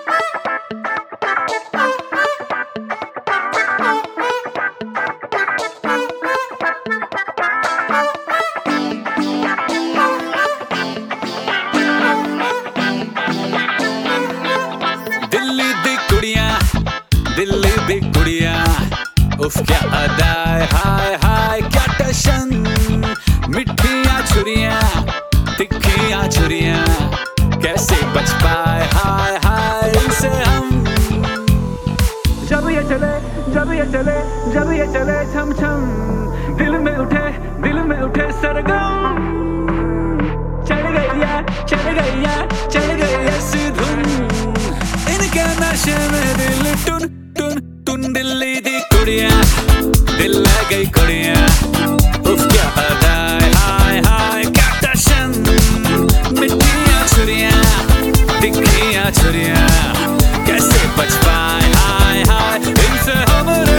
दिल्ली दी कुड़िया उफ क्या अदाए हाय हाय क्या टशन मिठियाँ छुरियाँ तिखियाँ छुरियाँ कैसे बच पाए हाय हाय इनसे हम। जब ये चले छम छम दिल में उठे सरगम चढ़ गई सी धुन इनके नशे में दिल टुन टुन टुन। दिल्ली दी कुड़िया दिल लग गई कुड़िया उफ क्या अदाए हाय हाय क्या टशन मिठियाँ छुरियाँ तिखियाँ छुरियाँ कैसे बच पाए हाय हाय इनसे हमरे।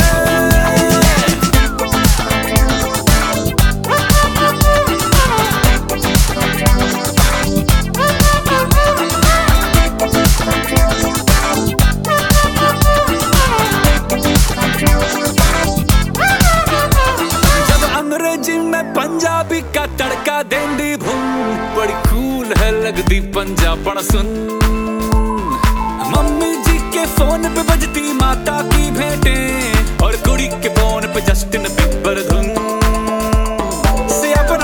पंजाबी का तड़का देंदी भून बड़ी कूल है लगदी पंजाबण सुन। मम्मी जी के फोन पे बजती माता की भेंटें और कुड़ी के फोन पे जस्टिन बीबर धुन। सियापा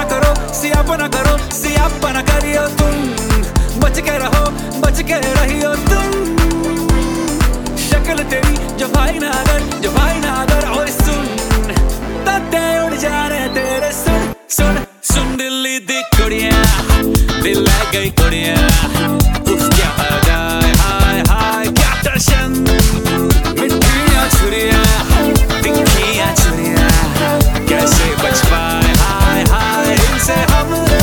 ना करियो तुम बच के रहियो तुम। शक्ल तेरी जो भाई ना अगर और सुन ताते उड़ जाने तेरे सुन सुन सुन। दिल्ली दी कुड़िया दिल लग गई कुड़िया उफ क्या अदाए हाय हाय क्या टशन मिठियाँ छुरियाँ तिखियाँ छुरियाँ कैसे बच पाए हाय हाय इनसे हमरे।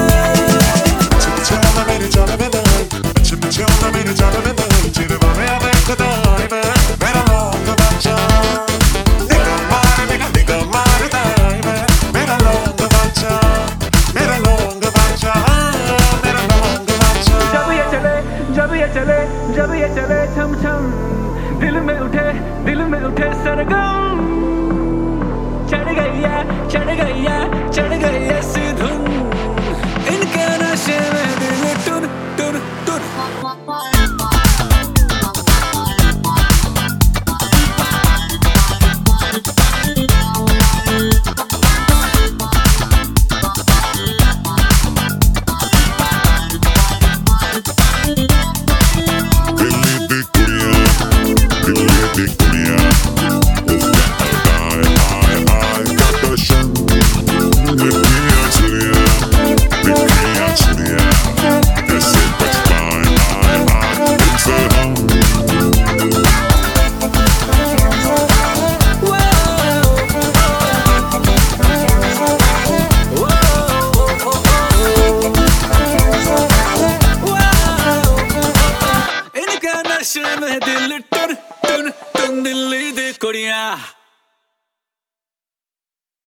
जब ये चले छम छम दिल में उठे सरगम चढ़ गई सी धुन इनके नशे में दिल टुन टुन टुन। With